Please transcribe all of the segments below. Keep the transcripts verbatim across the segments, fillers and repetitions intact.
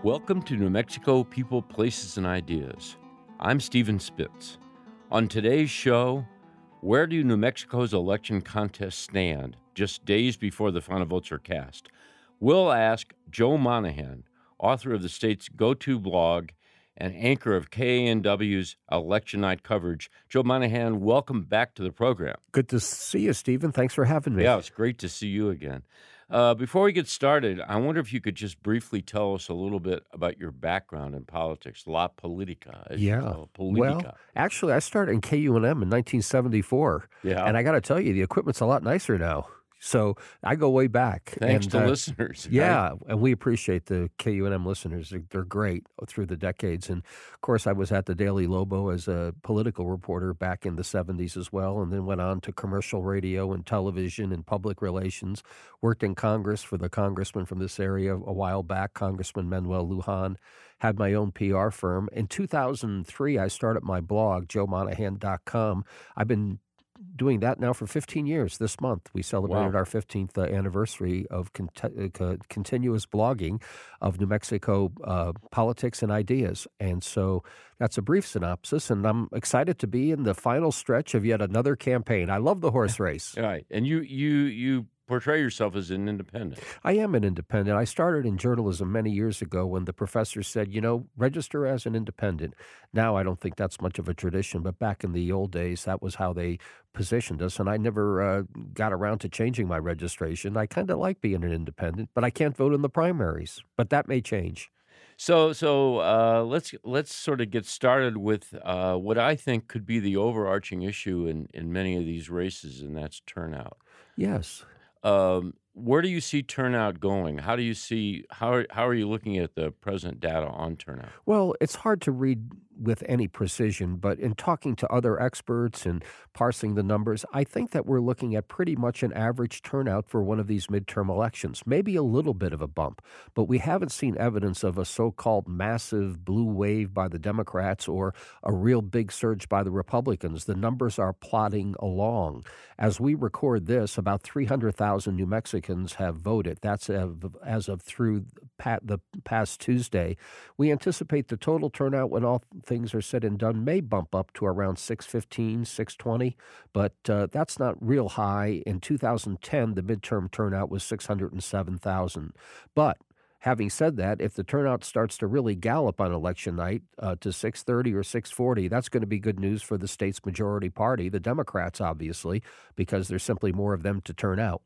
Welcome to New Mexico People, Places, and Ideas. I'm Stephen Spitz. On today's show, where do New Mexico's election contests stand just days before the final votes are cast? We'll ask Joe Monahan, author of the state's go-to blog and anchor of K A N W's election night coverage. Joe Monahan, welcome back to the program. Good to see you, Stephen. Thanks for having me. Yeah, it's great to see you again. Uh, before we get started, I wonder if you could just briefly tell us a little bit about your background in politics, La Politica. As Yeah. You call it, Politica. Well, actually, I started in K U N M in nineteen seventy-four. Yeah. And I got to tell you, the equipment's a lot nicer now. So I go way back. Thanks and, to uh, listeners. Right? Yeah, and we appreciate the K U N M listeners. They're, they're great through the decades. And, of course, I was at the Daily Lobo as a political reporter back in the seventies as well, and then went on to commercial radio and television and public relations. Worked in Congress for the congressman from this area a while back, Congressman Manuel Lujan. Had my own P R firm. In two thousand three, I started my blog, joe monahan dot com. I've been doing that now for fifteen years. This month, we celebrated Wow. our fifteenth uh, anniversary of cont- uh, continuous blogging of New Mexico uh, politics and ideas. And so that's a brief synopsis, and I'm excited to be in the final stretch of yet another campaign. I love the horse race. Right. And you, you, you portray yourself as an independent. I am an independent. I started in journalism many years ago when the professor said, you know, register as an independent. Now I don't think that's much of a tradition, but back in the old days, that was how they positioned us, and I never uh, got around to changing my registration. I kind of like being an independent, but I can't vote in the primaries. But that may change. So, so uh, let's let's sort of get started with uh, what I think could be the overarching issue in, in many of these races, and that's turnout. Yes. Um, where do you see turnout going? How do you see how are, how are you looking at the present data on turnout? Well, it's hard to read with any precision, but in talking to other experts and parsing the numbers, I think that we're looking at pretty much an average turnout for one of these midterm elections, maybe a little bit of a bump, but we haven't seen evidence of a so-called massive blue wave by the Democrats or a real big surge by the Republicans. The numbers are plodding along. As we record this, about three hundred thousand New Mexicans have voted. That's as of through the past Tuesday. We anticipate the total turnout when all things are said and done may bump up to around six fifteen, six twenty, but uh, that's not real high. In two thousand ten, the midterm turnout was six hundred seven thousand. But having said that, if the turnout starts to really gallop on election night uh, to six thirty or six forty, that's going to be good news for the state's majority party, the Democrats, obviously, because there's simply more of them to turn out.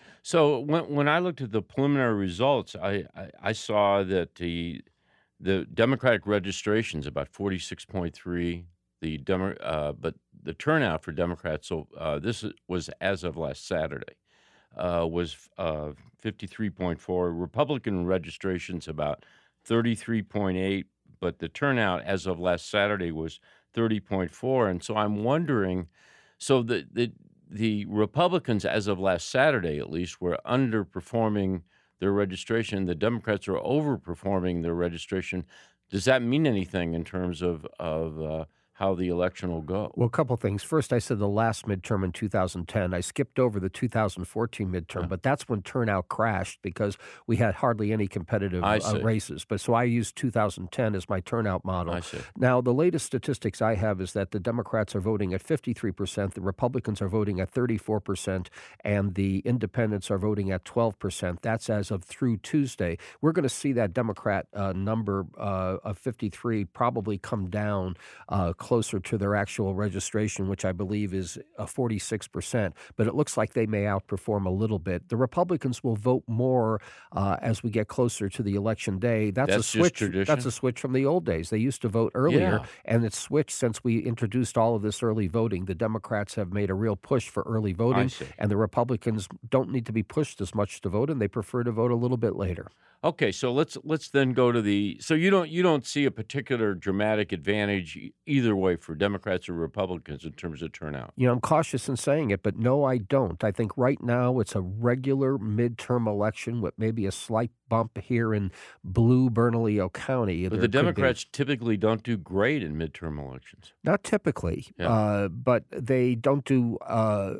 So when when I looked at the preliminary results, I, I, I saw that the the Democratic registrations about forty-six point three. The Demo, uh, but the turnout for Democrats, so uh, this was as of last Saturday, uh, was uh, fifty-three point four. Republican registrations about thirty-three point eight, but the turnout as of last Saturday was thirty point four. And so I'm wondering, so the the the Republicans as of last Saturday at least were underperforming their registration. The Democrats are overperforming their registration. Does that mean anything in terms of of uh, how the election will go? Well, a couple things. First, I said the last midterm in two thousand ten. I skipped over the two thousand fourteen midterm, Yeah. but that's when turnout crashed because we had hardly any competitive I uh, see. races. But so I used two thousand ten as my turnout model. I see. Now, the latest statistics I have is that the Democrats are voting at fifty-three percent, the Republicans are voting at thirty-four percent, and the independents are voting at twelve percent. That's as of through Tuesday. We're going to see that Democrat uh, number uh, of fifty-three probably come down uh, closer to their actual registration, which I believe is uh, forty-six percent. But it looks like they may outperform a little bit. The Republicans will vote more uh, as we get closer to the election day. That's, That's a just switch. tradition? That's a switch from the old days. They used to vote earlier, Yeah. and it's switched since we introduced all of this early voting. The Democrats have made a real push for early voting, see. and the Republicans don't need to be pushed as much to vote, and they prefer to vote a little bit later. Okay, so let's let's then go to the. So you don't you don't see a particular dramatic advantage e- either way for Democrats or Republicans in terms of turnout. You know, I'm cautious in saying it, but no, I don't. I think right now it's a regular midterm election with maybe a slight bump here in blue Bernalillo County. But There the could be- Democrats typically don't do great in midterm elections. Not typically, Yeah. uh, but they don't do uh,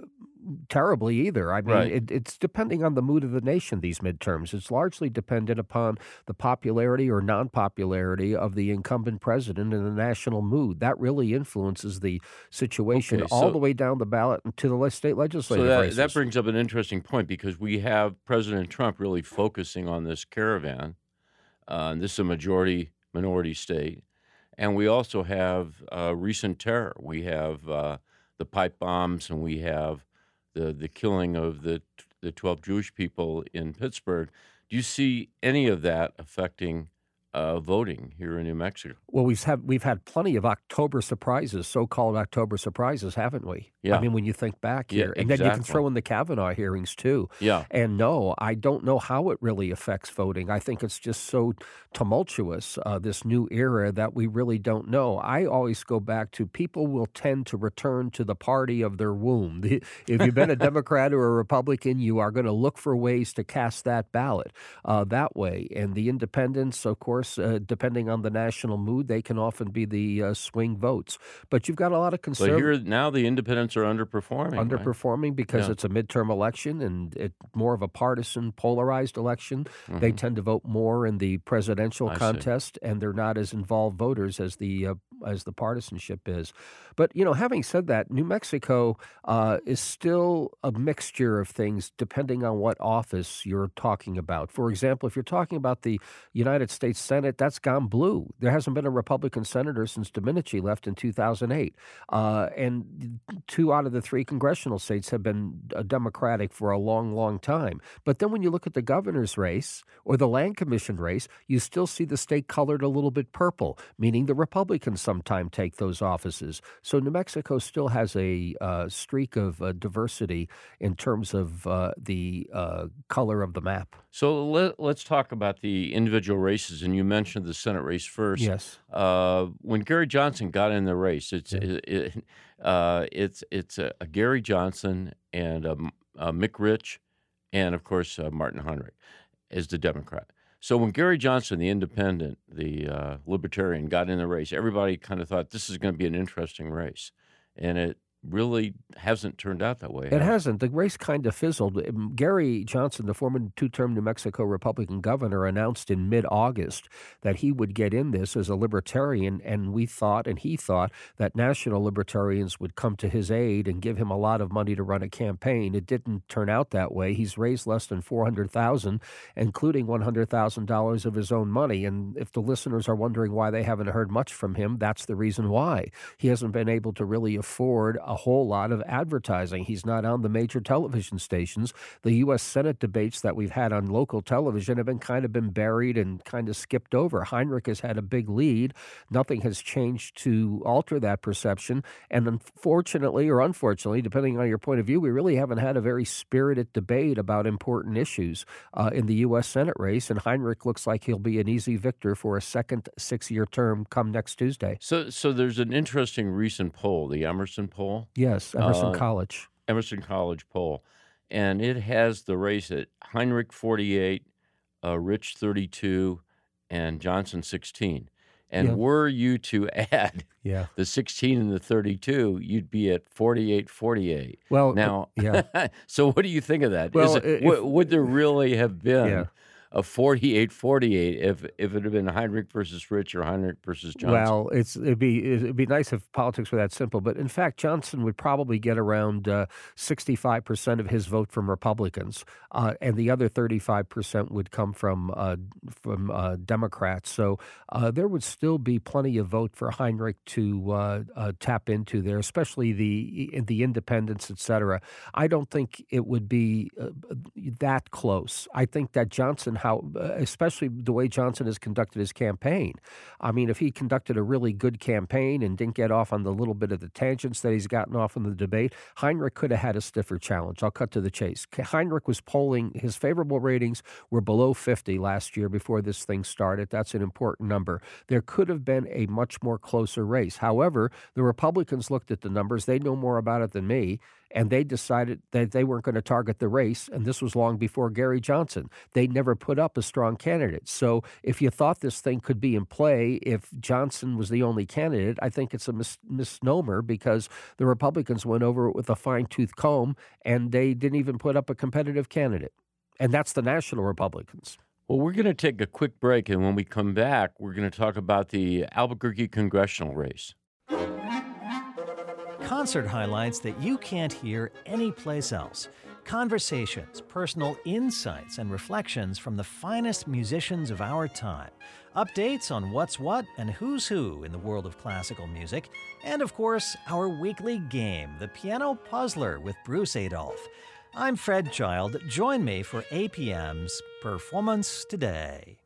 terribly either. I mean, Right. it, it's depending on the mood of the nation, these midterms. It's largely dependent upon the popularity or non popularity of the incumbent president and the national mood. That really influences the situation Okay. all the So way down the ballot to the le- state so legislative that that races. brings up an interesting point because we have President Trump really focusing on this caravan. Uh, and this is a majority minority state. And we also have uh, recent terror. We have uh, the pipe bombs, and we have the the killing of the the twelve Jewish people in Pittsburgh. Do you see any of that affecting uh, voting here in New Mexico? Well, we've had we've had plenty of October surprises, so-called October surprises, haven't we? I Yeah, mean, when you think back yeah, here, and then you can exactly. throw in the Kavanaugh hearings too. Yeah. And no, I don't know how it really affects voting. I think it's just so tumultuous, uh, this new era, that we really don't know. I always go back to people will tend to return to the party of their womb. If you've been a Democrat or a Republican, you are going to look for ways to cast that ballot uh, that way. And the independents, of course, uh, depending on the national mood, they can often be the uh, swing votes. But you've got a lot of But conservative here now the independents are underperforming, right? underperforming because Yeah. it's a midterm election and it's more of a partisan, polarized election. They Hmm. tend to vote more in the presidential I see. contest, and they're not as involved voters as the uh, as the partisanship is. But you know, having said that, New Mexico uh, is still a mixture of things depending on what office you're talking about. For example, if you're talking about the United States Senate, that's gone blue. There hasn't been a Republican senator since Domenici left in two thousand eight, uh, and two out of the three congressional states have been uh, Democratic for a long, long time. But then when you look at the governor's race or the land commission race, you still see the state colored a little bit purple, meaning the Republicans sometimes take those offices. So New Mexico still has a uh, streak of uh, diversity in terms of uh, the uh, color of the map. So let, let's talk about the individual races. And you mentioned the Senate race first. Yes. Uh, when Gary Johnson got in the race, it's Yeah. it, it, uh, it's it's a, a Gary Johnson and um, uh, Mick Rich, and of course uh, Martin Heinrich as the Democrat. So when Gary Johnson, the independent, the uh, libertarian, got in the race, everybody kind of thought this is going to be an interesting race, and it really hasn't turned out that way, It has it? hasn't. The race kind of fizzled. Um, Gary Johnson, the former two-term New Mexico Republican governor, announced in mid-August that he would get in this as a libertarian, and we thought, and he thought, that national libertarians would come to his aid and give him a lot of money to run a campaign. It didn't turn out that way. He's raised less than four hundred thousand dollars, including one hundred thousand dollars of his own money. And if the listeners are wondering why they haven't heard much from him, that's the reason why. He hasn't been able to really afford a whole lot of advertising. He's not on the major television stations. The U S. Senate debates that we've had on local television have been kind of been buried and kind of skipped over. Heinrich has had a big lead. Nothing has changed to alter that perception. And unfortunately, or unfortunately, depending on your point of view, we really haven't had a very spirited debate about important issues uh, in the U S. Senate race. And Heinrich looks like he'll be an easy victor for a second six-year term come next Tuesday. So, so there's an interesting recent poll, the Emerson poll, Yes, Emerson uh, College. Emerson College poll, and it has the race at Heinrich forty-eight, uh, Rich thirty-two, and Johnson sixteen. And Yeah, were you to add yeah. the sixteen and the thirty-two, you'd be at forty-eight forty-eight. Well, uh, Now, yeah. so what do you think of that? Is Well, i- it if w- would there really have yeah. been a forty-eight forty-eight if if it had been Heinrich versus Rich or Heinrich versus Johnson? Well, it's it'd be it'd be nice if politics were that simple, but in fact, Johnson would probably get around uh, sixty-five percent of his vote from Republicans, uh, and the other thirty-five percent would come from uh, from uh, Democrats. So uh, there would still be plenty of vote for Heinrich to uh, uh, tap into there, especially the the independents, et cetera. I don't think it would be uh, that close. I think that Johnson, how especially the way Johnson has conducted his campaign. I mean, if he conducted a really good campaign and didn't get off on the little bit of the tangents that he's gotten off in the debate, Heinrich could have had a stiffer challenge. I'll cut to the chase. Heinrich was polling, his favorable ratings were below fifty last year before this thing started. That's an important number. There could have been a much more closer race. However, the Republicans looked at the numbers. They know more about it than me. and they decided that they weren't going to target the race, and this was long before Gary Johnson. They never put up a strong candidate. So if you thought this thing could be in play if Johnson was the only candidate, I think it's a mis- misnomer because the Republicans went over it with a fine-tooth comb, and they didn't even put up a competitive candidate. And that's the national Republicans. Well, we're going to take a quick break, and when we come back, we're going to talk about the Albuquerque congressional race. Concert highlights that you can't hear anyplace else. Conversations, personal insights, and reflections from the finest musicians of our time. Updates on what's what and who's who in the world of classical music. And, of course, our weekly game, the Piano Puzzler with Bruce Adolphe. I'm Fred Child. Join me for A P M's Performance Today.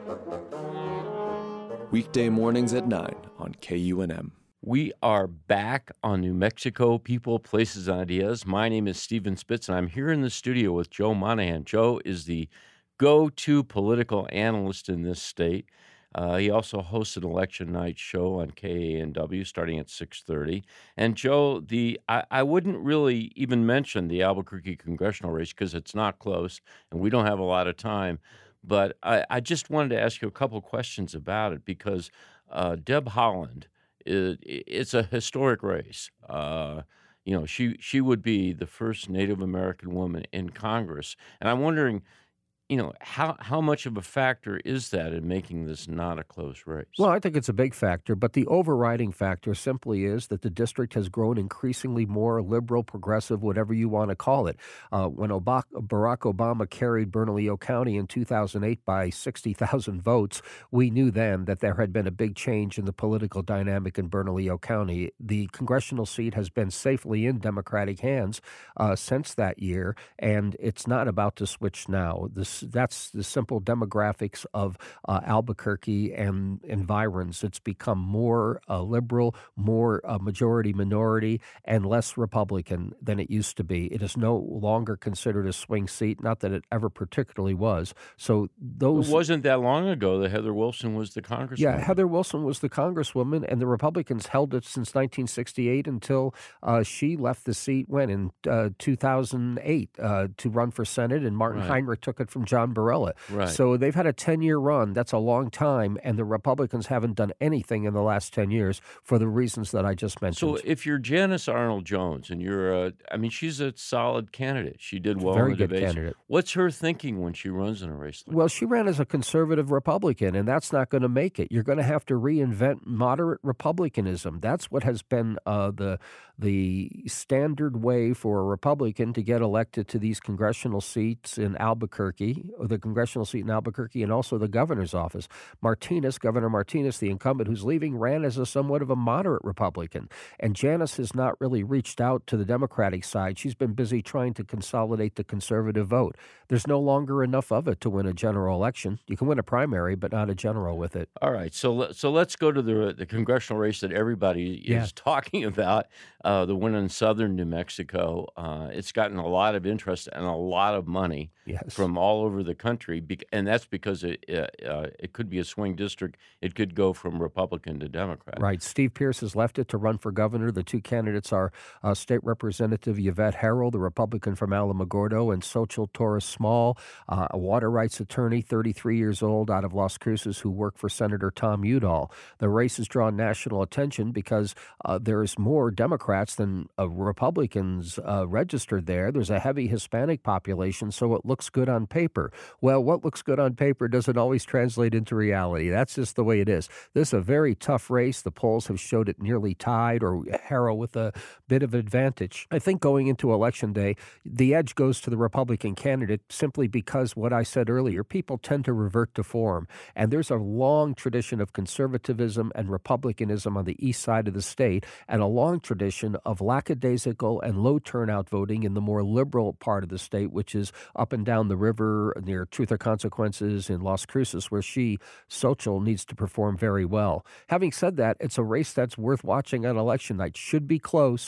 Weekday mornings at nine on K U N M. We are back on New Mexico People, Places, and Ideas. My name is Stephen Spitz, and I'm here in the studio with Joe Monahan. Joe is the go-to political analyst in this state. Uh, he also hosts an election night show on K A N W starting at six thirty. And Joe, the I, I wouldn't really even mention the Albuquerque congressional race because it's not close and we don't have a lot of time. But I, I just wanted to ask you a couple questions about it because uh, Deb Haaland, it, it's a historic race. Uh, you know, she she would be the first Native American woman in Congress. And I'm wondering, you know, how how much of a factor is that in making this not a close race? Well, I think it's a big factor, but the overriding factor simply is that the district has grown increasingly more liberal, progressive, whatever you want to call it. Uh, when Ob- Barack Obama carried Bernalillo County in two thousand eight by sixty thousand votes, we knew then that there had been a big change in the political dynamic in Bernalillo County. The congressional seat has been safely in Democratic hands uh, since that year, and it's not about to switch now. This That's the simple demographics of uh, Albuquerque and environs. It's become more uh, liberal, more uh, majority-minority, and less Republican than it used to be. It is no longer considered a swing seat, not that it ever particularly was. So those It wasn't that long ago that Heather Wilson was the congresswoman. Yeah, Heather Wilson was the congresswoman, and the Republicans held it since nineteen sixty-eight until uh, she left the seat, when, in uh, two thousand eight, uh, to run for Senate, and Martin Right. Heinrich took it from John Barella. Right. So they've had a ten-year run. That's a long time, and the Republicans haven't done anything in the last ten years for the reasons that I just mentioned. So if you're Janice Arnold Jones and you're a, I mean, she's a solid candidate. She did well Very in the good debates. candidate. What's her thinking when she runs in a race like Well, she ran as a conservative Republican, and that's not going to make it. You're going to have to reinvent moderate republicanism. That's what has been uh, the the standard way for a Republican to get elected to these congressional seats in Albuquerque, or the congressional seat in Albuquerque, and also the governor's office. Martinez, Governor Martinez, the incumbent who's leaving, ran as a somewhat of a moderate Republican. And Janice has not really reached out to the Democratic side. She's been busy trying to consolidate the conservative vote. There's no longer enough of it to win a general election. You can win a primary, but not a general with it. All right, so let- so let's go to the the congressional race that everybody Yeah. is talking about, uh, the one in southern New Mexico. Uh, it's gotten a lot of interest and a lot of money Yes. from all over the country, bec- and that's because it uh, uh, it could be a swing district. It could go from Republican to Democrat. Right. Steve Pierce has left it to run for governor. The two candidates are uh, State Representative Yvette Harrell, the Republican from Alamogordo, and Xochitl Torres Small, uh, a water rights attorney, thirty-three years old, out of Las Cruces, who worked for Senator Tom Udall. The race has drawn national attention because uh, there's more Democrats than uh, Republicans uh, registered there. There's a heavy Hispanic population, so it looks good on paper. Well, what looks good on paper doesn't always translate into reality. That's just the way it is. This is a very tough race. The polls have showed it nearly tied, or Harrell with a bit of advantage. I think going into Election Day, the edge goes to the Republican candidate simply because what I said earlier, people tend to revert to form. And there's a long tradition of conservatism and republicanism on the east side of the state, and a long tradition of lackadaisical and low turnout voting in the more liberal part of the state, which is up and down the river near Truth or Consequences in Las Cruces, where she, Xochitl, needs to perform very well. Having said that, it's a race that's worth watching on election night. Should be close,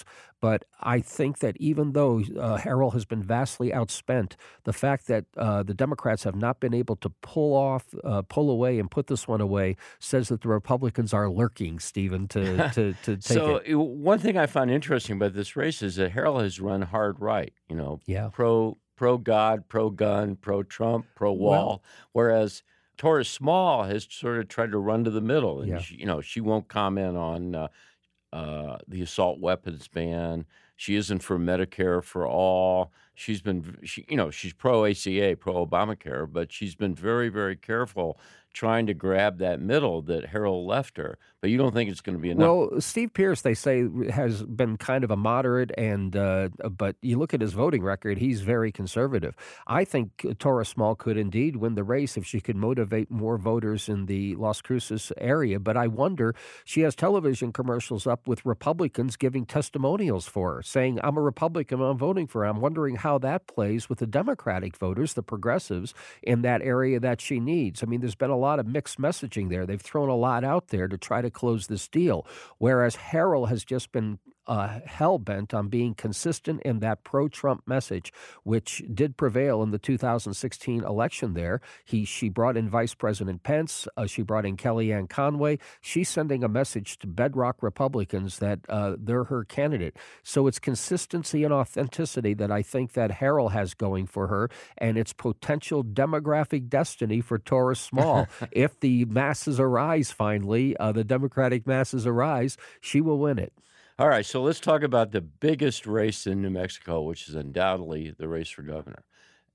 But I think that even though uh, Harrell has been vastly outspent, the fact that uh, the Democrats have not been able to pull off, uh, pull away, and put this one away says that the Republicans are lurking, Stephen, to to, to take so it. uh, one thing I find interesting about this race is that Harrell has run hard right. You know, Yeah. pro pro God, pro gun, pro Trump, pro wall, Well, whereas Torres Small has sort of tried to run to the middle, and yeah. she, you know she won't comment on uh, uh, the assault weapons ban. She isn't for Medicare for all. She's been, she, you know, she's pro A C A, pro Obamacare, but she's been very, very careful trying to grab that middle that Harold left her. But you don't think it's going to be enough? Well, Steve Pierce, they say, has been kind of a moderate, and uh, but you look at his voting record; he's very conservative. I think Tora Small could indeed win the race if she could motivate more voters in the Las Cruces area. But I wonder, she has television commercials up with Republicans giving testimonials for her, saying, "I'm a Republican, I'm voting for her." I'm wondering how that plays with the Democratic voters, the progressives, in that area that she needs. I mean, there's been a lot of mixed messaging there. They've thrown a lot out there to try to close this deal, whereas Harrell has just been uh, hell-bent on being consistent in that pro-Trump message, which did prevail in the two thousand sixteen election there. He, she brought in Vice President Pence. Uh, she brought in Kellyanne Conway. She's sending a message to bedrock Republicans that uh, they're her candidate. So it's consistency and authenticity that I think that Harrell has going for her, and it's potential demographic destiny for Tora Small. If the masses arise finally, uh, the Democratic masses arise, she will win it. All right, so let's talk about the biggest race in New Mexico, which is undoubtedly the race for governor.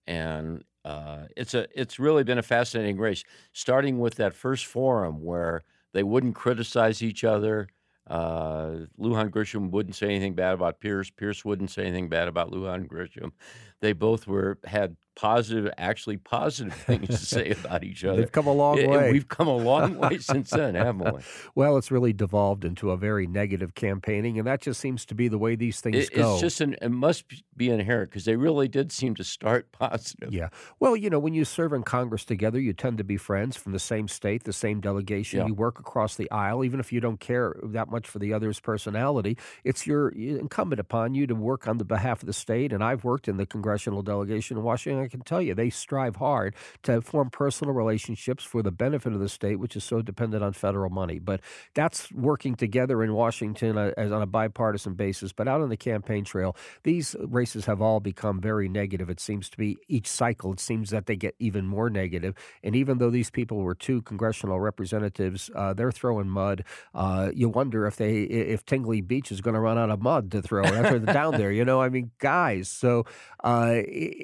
And uh, it's a it's really been a fascinating race, starting with that first forum where they wouldn't criticize each other. Uh, Lujan Grisham wouldn't say anything bad about Pierce. Pierce wouldn't say anything bad about Lujan Grisham. They both were had positive, actually positive things to say about each other. They've come a long And way. We've come a long way since then, haven't we? Well, it's really devolved into a very negative campaigning, and that just seems to be the way these things It, go. it's just an, it must be inherent because they really did seem to start positive. Yeah. Well, you know, when you serve in Congress together, you tend to be friends from the same state, the same delegation. Yeah. You work across the aisle, even if you don't care that much for the other's personality. It's your incumbent upon you to work on the behalf of the state. And I've worked in the congressional delegation in Washington. I can tell you, they strive hard to form personal relationships for the benefit of the state, which is so dependent on federal money. But that's working together in Washington uh, as on a bipartisan basis. But out on the campaign trail, these races have all become very negative. It seems to be each cycle, it seems that they get even more negative. And even though these people were two congressional representatives, uh, they're throwing mud. Uh, you wonder if they if Tingley Beach is going to run out of mud to throw after they're down there. You know, I mean, guys. So, uh,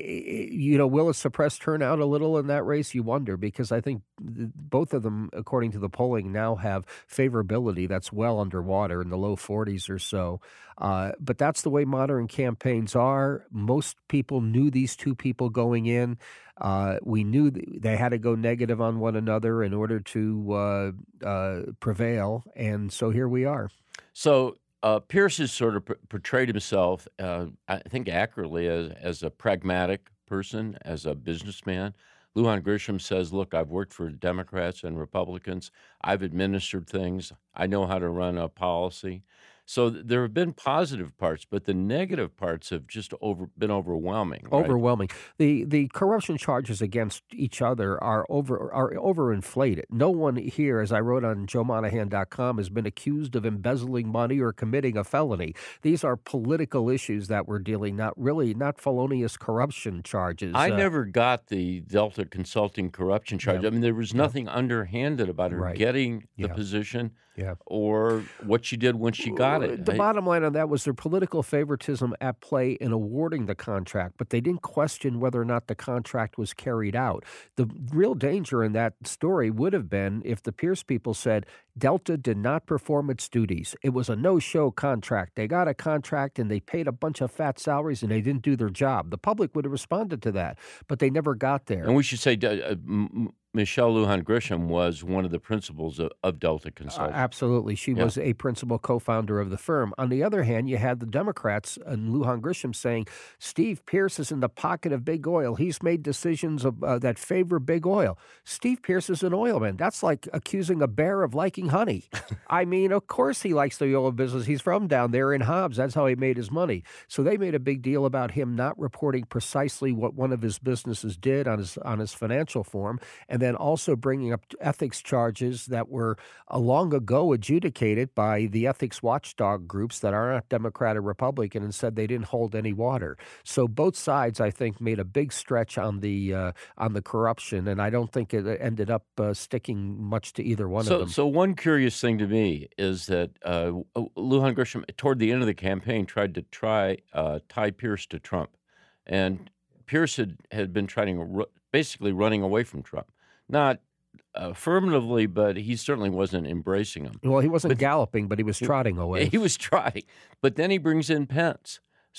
you know, will it suppress turnout a little in that race? You wonder, because I think both of them, according to the polling, now have favorability that's well underwater in the low forties or so. Uh, but that's the way modern campaigns are. Most people knew these two people going in. Uh, we knew th- they had to go negative on one another in order to uh, uh, prevail. And so here we are. So uh, Pierce has sort of p- portrayed himself, uh, I think accurately, as, as a pragmatic person, as a businessman. Lujan Grisham says, look, I've worked for Democrats and Republicans. I've administered things. I know how to run a policy. So th- there have been positive parts, but the negative parts have just over been overwhelming. Right? Overwhelming. The the corruption charges against each other are over are overinflated. No one here, as I wrote on Joe Monahan dot com, has been accused of embezzling money or committing a felony. These are political issues that we're dealing, not really not felonious corruption charges. I Uh, never got the Delta Consulting corruption charge. Yeah. I mean, there was nothing underhanded about her Right. getting the Yeah. position Yeah. or what she did when she got it. The I- bottom line on that was their political favoritism at play in awarding the contract, but they didn't question whether or not the contract was carried out. The real danger in that story would have been if the Pierce people said Delta did not perform its duties. It was a no-show contract. They got a contract and they paid a bunch of fat salaries and they didn't do their job. The public would have responded to that, but they never got there. And we should say uh, M- M- Michelle Lujan Grisham was one of the principals of, of Delta Uh, Consulting. absolutely. She Yeah. was a principal co-founder of the firm. On the other hand, you had the Democrats and Lujan Grisham saying, Steve Pierce is in the pocket of big oil. He's made decisions of, uh, that favor big oil. Steve Pierce is an oilman. That's like accusing a bear of liking making honey. I mean, of course he likes the oil business. He's from down there in Hobbs. That's how he made his money. So they made a big deal about him not reporting precisely what one of his businesses did on his on his financial form, and then also bringing up ethics charges that were uh, long ago adjudicated by the ethics watchdog groups that are not Democrat or Republican, and said they didn't hold any water. So both sides, I think, made a big stretch on the uh, on the corruption, and I don't think it ended up uh, sticking much to either one So, of them. so one curious thing to me is that uh, Lujan Grisham, toward the end of the campaign, tried to try uh, tie Pierce to Trump, and Pierce had, had been trying to ru- basically running away from Trump, not affirmatively, but he certainly wasn't embracing him. Well, he wasn't But galloping, but he was trotting away. he was trying, but then he brings in Pence.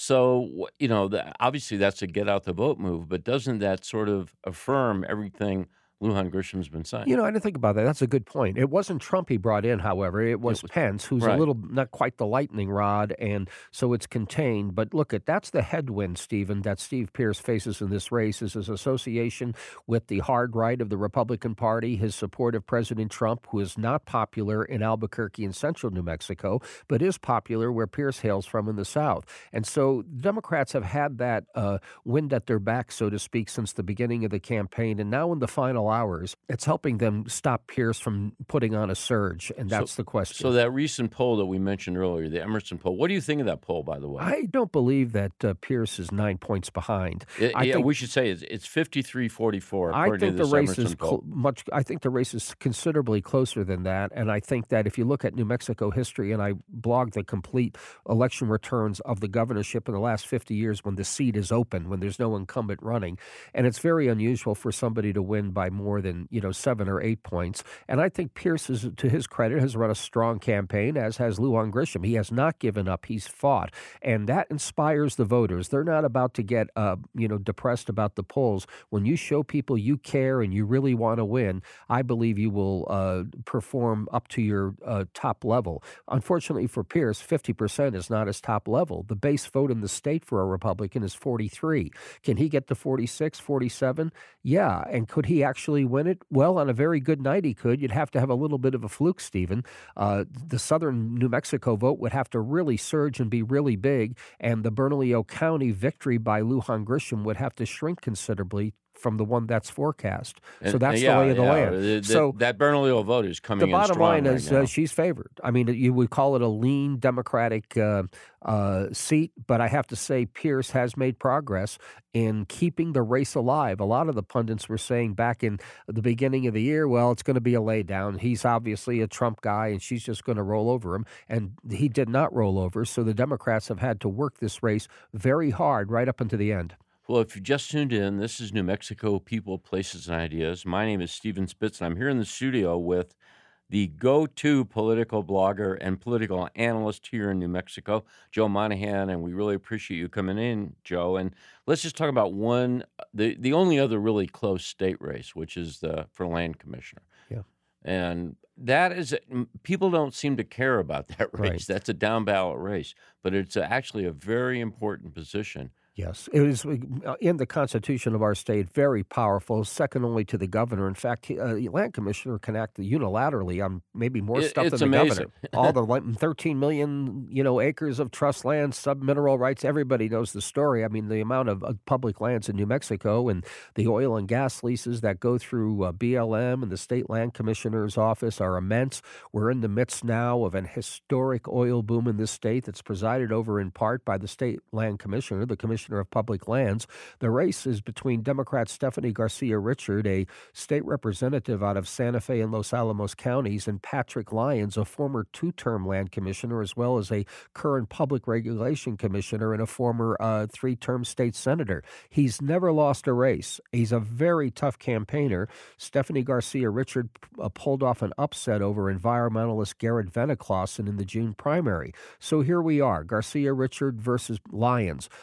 So, you know, the, obviously that's a get out the vote move, but doesn't that sort of affirm everything Lujan Grisham's been saying? You know, I didn't think about that. That's a good point. It wasn't Trump he brought in, however. It was, was- Pence, who's right. a little, not quite the lightning rod, and so it's contained. But look, at that's the headwind, Stephen, that Steve Pierce faces in this race, is his association with the hard right of the Republican Party, his support of President Trump, who is not popular in Albuquerque and central New Mexico, but is popular where Pierce hails from in the South. And so Democrats have had that uh, wind at their back, so to speak, since the beginning of the campaign. And now in the final hours, it's helping them stop Pierce from putting on a surge, and that's So- the question. So that recent poll that we mentioned earlier, the Emerson poll, what do you think of that poll, by the way? I don't believe that uh, Pierce is nine points behind. It- I yeah, think, we should say it's, it's fifty-three forty-four I according think to the this race Emerson is poll. cl- much. I think the race is considerably closer than that, and I think that if you look at New Mexico history, and I blogged the complete election returns of the governorship in the last fifty years, when the seat is open, when there's no incumbent running, and it's very unusual for somebody to win by more than you know seven or eight points. And I think Pierce, is, to his credit, has run a strong campaign, as has Lujan Grisham. He has not given up. He's fought, and that inspires the voters. They're not about to get uh, you know depressed about the polls. When you show people you care and you really want to win, I believe you will uh, perform up to your uh, top level. Unfortunately for Pierce, fifty percent is not his top level. The base vote in the state for a Republican is forty-three. Can he get to forty-six, forty-seven? Yeah. And could he actually win it? Well, on a very good night, he could. You'd have to have a little bit of a fluke, Stephen. Uh, the southern New Mexico vote would have to really surge and be really big, and the Bernalillo County victory by Lujan Grisham would have to shrink considerably from the one that's forecast. So And- that's yeah, the lay of the yeah, land. the- the- so that Bernalillo vote is coming the in bottom strong line right is now. uh, she's favored. I mean, you would call it a lean Democratic uh, uh, seat, but I have to say Pierce has made progress in keeping the race alive. A lot of the pundits were saying back in the beginning of the year, well, it's going to be a lay down. He's obviously a Trump guy, and she's just going to roll over him. And he did not roll over, so the Democrats have had to work this race very hard right up until the end. Well, if you just tuned in, this is New Mexico People, Places, and Ideas. My name is Stephen Spitz, and I'm here in the studio with the go-to political blogger and political analyst here in New Mexico, Joe Monahan, and we really appreciate you coming in, Joe. And let's just talk about one, the, the only other really close state race, which is the for land commissioner. Yeah. And that is, people don't seem to care about that race. Right. That's a down ballot race, but it's actually a very important position. Yes, it is uh, in the Constitution of our state, very powerful, second only to the governor. In fact, he- uh, the land commissioner can act unilaterally on maybe more It- stuff it's than the amazing. governor. All the like, thirteen million, you know, acres of trust land, submineral rights. Everybody knows the story. I mean, the amount of uh, public lands in New Mexico and the oil and gas leases that go through uh, B L M and the state land commissioner's office are immense. We're in the midst now of an historic oil boom in this state that's presided over in part by the state land commissioner, the commissioner of Public Lands. The race is between Democrat Stephanie Garcia Richard, a state representative out of Santa Fe and Los Alamos counties, and Patrick Lyons, a former two-term land commissioner, as well as a current public regulation commissioner and a former uh, three-term state senator. He's never lost a race. He's a very tough campaigner. Stephanie Garcia Richard uh, pulled off an upset over environmentalist Garrett Veniclausen in the June primary. So here we are, Garcia Richard versus Lyons. Lyons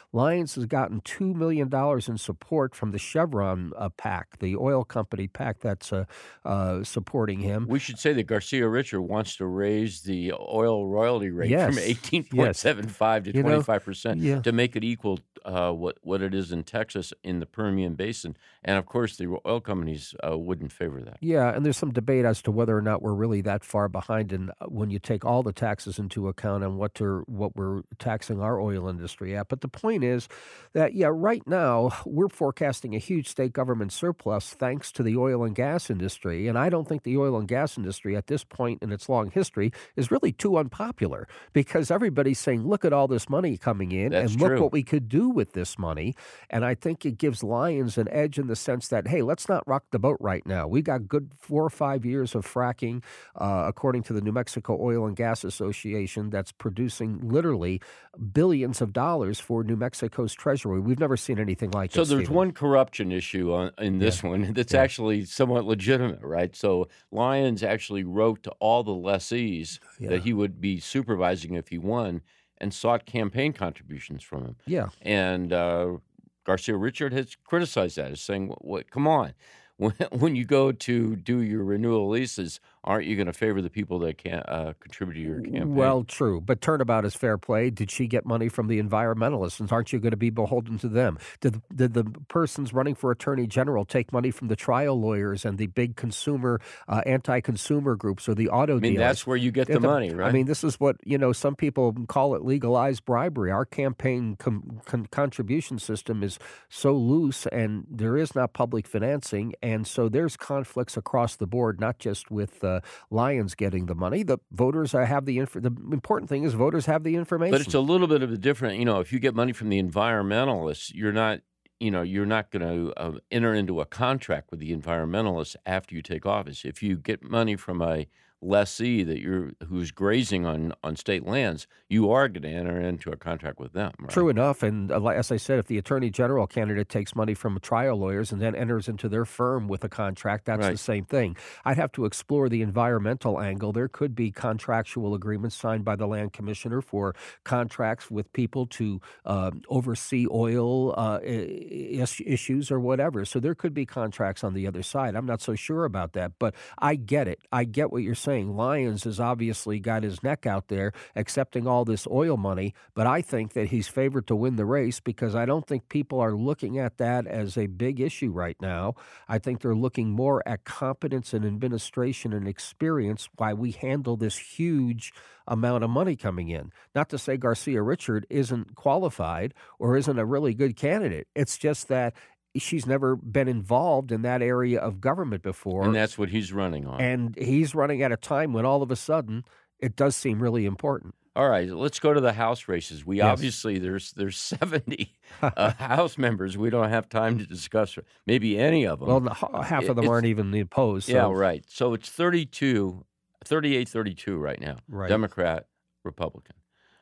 Lyons has gotten two million dollars in support from the Chevron uh, PAC, the oil company PAC that's uh, uh, supporting him. We should say that Garcia Richard wants to raise the oil royalty rate Yes, from eighteen point seven five yes. to You know, twenty-five percent yeah. to make it equal uh, what, what it is in Texas in the Permian Basin. And, of course, the oil companies uh, wouldn't favor that. Yeah, and there's some debate as to whether or not we're really that far behind in uh, when you take all the taxes into account and what to, what we're taxing our oil industry at. But the point is that, yeah, right now we're forecasting a huge state government surplus thanks to the oil and gas industry. And I don't think the oil and gas industry at this point in its long history is really too unpopular because everybody's saying, look at all this money coming in That's and look true. what we could do with this money. And I think it gives Lyons an edge in the sense that, hey, let's not rock the boat right now. We got good four or five years of fracking, uh, according to the New Mexico Oil and Gas Association, that's producing literally billions of dollars for New Mexico's treasury. We've never seen anything like So it. there's Stephen. one corruption issue on, in this Yeah. one that's Yeah. actually somewhat legitimate, right? So Lyons actually wrote to all the lessees Yeah. that he would be supervising if he won and sought campaign contributions from him. Yeah. And uh, Garcia Richard has criticized that as saying, what, what, come on. When, when you go to do your renewal leases, aren't you going to favor the people that can't uh, contribute to your campaign? Well, true, but turnabout is fair play. Did she get money from the environmentalists? And aren't you going to be beholden to them? Did, did the persons running for attorney general take money from the trial lawyers and the big consumer, uh, anti-consumer groups or the auto I mean, dealers? that's where you get the At the- money, right? I mean, this is what, you know, some people call it legalized bribery. Our campaign com- con- contribution system is so loose and there is not public financing. And so there's conflicts across the board, not just with uh, Lyons getting the money. The voters uh, have the inf- the important thing is voters have the information. But it's a little bit of a different, you know, if you get money from the environmentalists, you're not, you know, you're not going to uh, enter into a contract with the environmentalists after you take office. If you get money from a lessee that you're who's grazing on on state lands, you are going to enter into a contract with them. Right? True enough, and uh, like- as I said, if the attorney general candidate takes money from trial lawyers and then enters into their firm with a contract, that's Right. the same thing. I'd have to explore the environmental angle. There could be contractual agreements signed by the land commissioner for contracts with people to uh, oversee oil uh, i- is- issues or whatever. So there could be contracts on the other side. I'm not so sure about that, but I get it. I get what you're saying. Lyons has obviously got his neck out there accepting all this oil money, but I think that he's favored to win the race because I don't think people are looking at that as a big issue right now. I think they're looking more at competence and administration and experience why we handle this huge amount of money coming in. Not to say Garcia Richard isn't qualified or isn't a really good candidate. It's just that she's never been involved in that area of government before. And that's what he's running on. And he's running at a time when all of a sudden it does seem really important. All right, let's go to the House races. We Yes. obviously there's there's seventy uh, House members. We don't have time to discuss maybe any of them. Well, the- h- half of them It's- aren't even opposed. So. Yeah, right. So it's thirty-two, thirty-eight, thirty-two right now. Right. Democrat, Republican.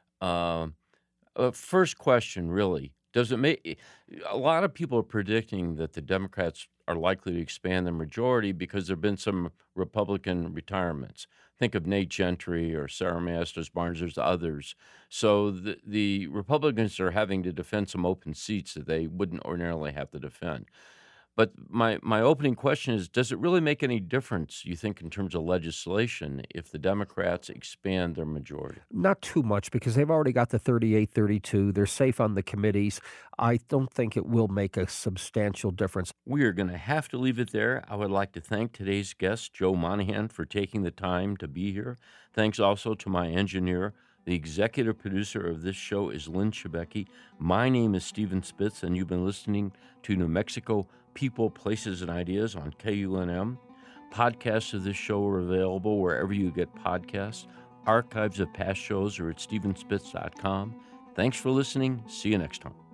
Um, uh, first question, really, does it make a lot of people are predicting that the Democrats are likely to expand their majority because there have been some Republican retirements. Think of Nate Gentry or Sarah Masters Barnes. There's others. So the, the Republicans are having to defend some open seats that they wouldn't ordinarily have to defend. But my, my opening question is, does it really make any difference, you think, in terms of legislation if the Democrats expand their majority? Not too much because they've already got the thirty-eight thirty-two. They're safe on the committees. I don't think it will make a substantial difference. We are going to have to leave it there. I would like to thank today's guest, Joe Monahan, for taking the time to be here. Thanks also to my engineer. The executive producer of this show is Lynn Chebecki. My name is Stephen Spitz, and you've been listening to New Mexico People, Places, and Ideas on K U N M. Podcasts of this show are available wherever you get podcasts. Archives of past shows are at stephen spitz dot com. Thanks for listening. See you next time.